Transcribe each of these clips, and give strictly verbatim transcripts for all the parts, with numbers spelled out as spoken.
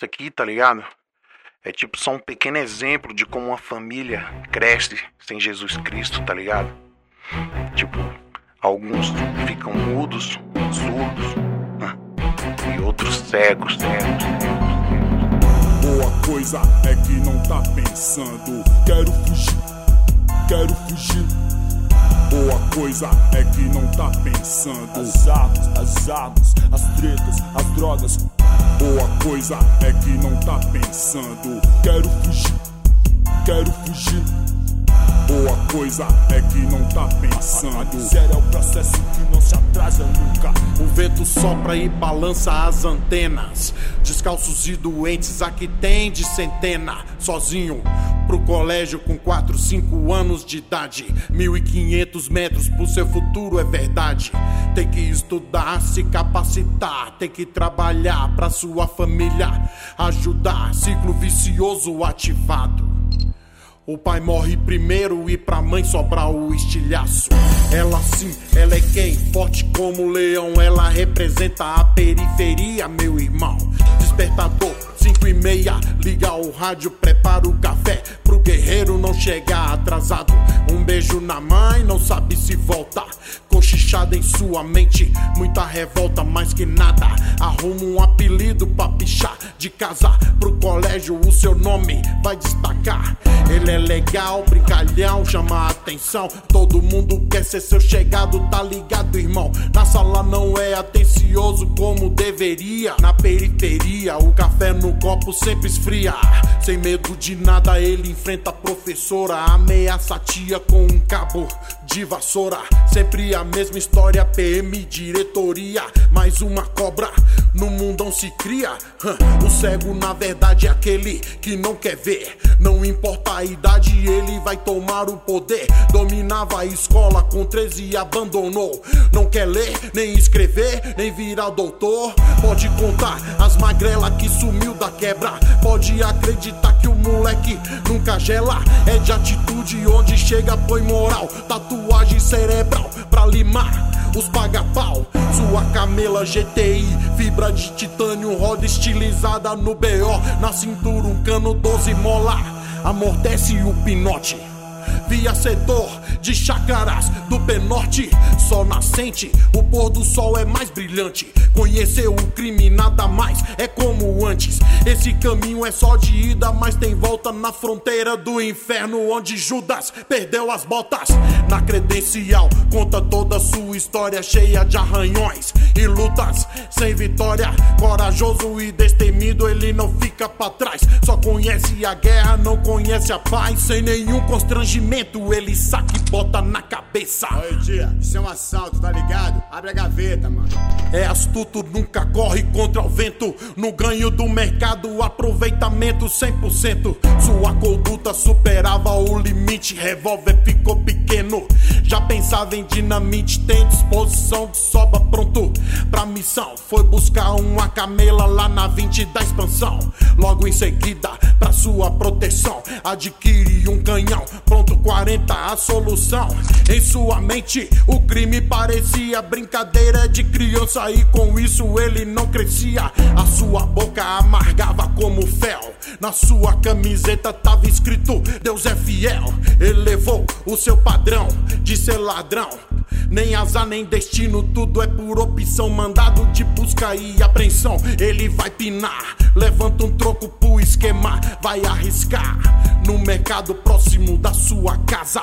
isso aqui, tá ligado? É tipo só um pequeno exemplo de como uma família cresce sem Jesus Cristo, tá ligado? Tipo, alguns ficam mudos, surdos, e outros cegos, cegos, cegos. Boa coisa é que não tá pensando, quero fugir, quero fugir. Boa coisa é que não tá pensando, as armas, as armas, as tretas, as drogas. Boa coisa é que não tá pensando, quero fugir, quero fugir. Boa coisa é que não tá pensando, sério é o processo que não se atrasa nunca. O vento sopra e balança as antenas, descalços e doentes aqui tem de centena. Sozinho pro colégio com quatro, cinco anos de idade, mil e quinhentos metros pro seu futuro é verdade. Tem que estudar, se capacitar, tem que trabalhar pra sua família ajudar, ciclo vicioso ativado. O pai morre primeiro e pra mãe sobra o estilhaço. Ela sim, ela é quem? Forte como leão, ela representa a periferia, meu irmão. Despertador, cinco e meia, liga o rádio, prepara o café pro guerreiro não chegar atrasado. Um beijo na mãe, não sabe se volta, cochichada em sua mente, muita revolta, mais que nada. Arruma um apelido pra pichar, de casa pro colégio o seu nome vai destacar. Ele é legal, brincalhão, chama a atenção, todo mundo quer ser seu chegado, tá ligado, irmão? Na sala não é atencioso como deveria, na periferia o café no copo sempre esfria. Sem medo de nada ele enfrenta a professora, ameaça a tia com um cabo de vassoura. Sempre a mesma história, P M, diretoria, mais uma cobra no mundão se cria. O cego na verdade é aquele que não quer ver, não importa a idade ele vai tomar o poder. Dominava a escola com treze e abandonou, não quer ler, nem escrever, nem virar doutor. Pode contar as magrelas que sumiu da quebra, pode acreditar que o moleque nunca gela. É de atitude onde chega põe moral, tatuagem cerebral pra limar os paga-pau. Sua camela G T I, fibra de titânio, roda estilizada no B O, na cintura um cano doze mola, amortece o pinote. Via setor de chácaras do Penorte, sol nascente, o pôr do sol é mais brilhante. Conhecer o crime nada mais é como antes, esse caminho é só de ida, mas tem volta na fronteira do inferno, onde Judas perdeu as botas. Na credencial conta toda a sua história, cheia de arranhões e lutas sem vitória. Corajoso e destemido, ele não fica pra trás, só conhece a guerra, não conhece a paz. Sem nenhum constrangimento ele saca e bota na cabeça. Oi tia, isso é um assalto, tá ligado? Abre a gaveta, mano. É astuto, nunca corre contra o vento, no ganho do mercado, aproveitamento cem por cento. Sua conduta superava o limite, revólver ficou pequeno, já pensava em dinamite. Tem disposição de sobra pronto pra missão, foi buscar uma camela lá na vinte da expansão. Logo em seguida, pra sua proteção, adquire um canhão, pronto quarenta a solução. Em sua mente o crime parecia brincadeira de criança, e com isso ele não crescia. A sua boca amargava como fel, na sua camiseta tava escrito Deus é fiel. Elevou o seu padrão de ser ladrão, nem azar nem destino, tudo é por opção. Mandado de busca e apreensão, ele vai pinar, levanta um troco pro esquema, vai arriscar no mercado próximo da sua casa.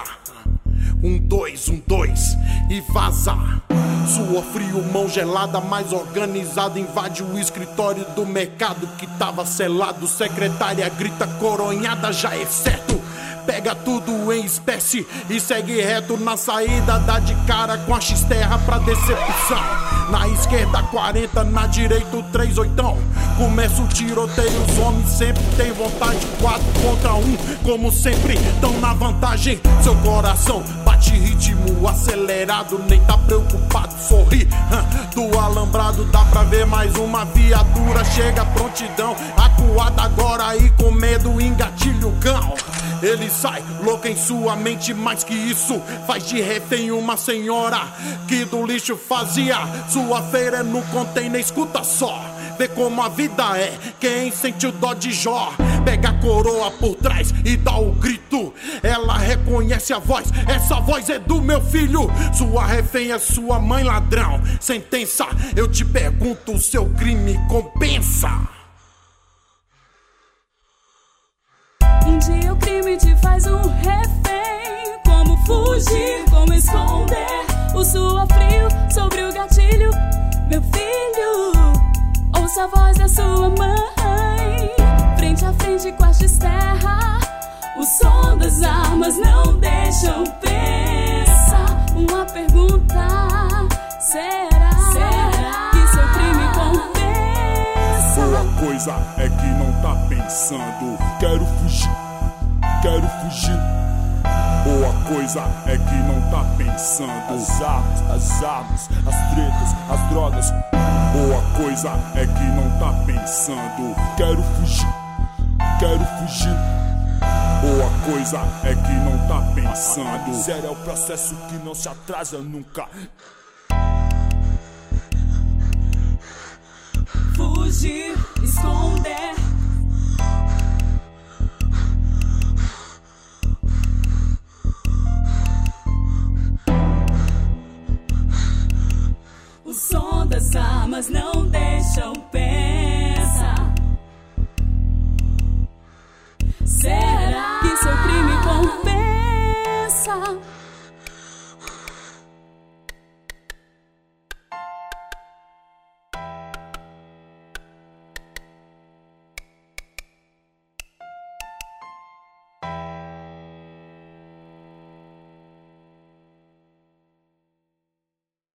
Um, dois, um, dois e vaza. Suor frio, mão gelada, mais organizada, invade o escritório do mercado que tava selado. Secretária grita coronhada, já é certo. Pega tudo em espécie e segue reto na saída, dá de cara com a X-Terra pra decepção. Na esquerda quarenta, na direita o três oitão. Começa o tiroteio, os homens sempre tem vontade. Quatro contra um, como sempre, tão na vantagem. Seu coração bate ritmo acelerado, nem tá preocupado, sorri. Do alambrado dá pra ver mais uma viatura, chega a prontidão. Acuada agora e com medo engatilha o cão. Ele sai louco em sua mente, mais que isso, faz de refém uma senhora que do lixo fazia sua feira no container. Escuta só, vê como a vida é. Quem sente o dó de Jó pega a coroa por trás e dá o grito. Ela reconhece a voz, essa voz é do meu filho. Sua refém é sua mãe, ladrão. Sentença, eu te pergunto, o seu crime compensa? Um dia o crime te faz um refém. Como fugir, como esconder o suor frio sobre o gatilho? Meu filho, ouça a voz da sua mãe. Frente a frente com a X-Terra, o som das armas não deixam pensar. Uma pergunta, será, será que seu crime compensa? Boa coisa é que não tá pensando. Quero fugir, quero fugir. Boa coisa é que não tá pensando. As armas, as armas, as tretas, as drogas. Boa coisa é que não tá pensando. Quero fugir, quero fugir. Boa coisa é que não tá pensando. A miséria é o processo que não se atrasa nunca. Fugir, esconder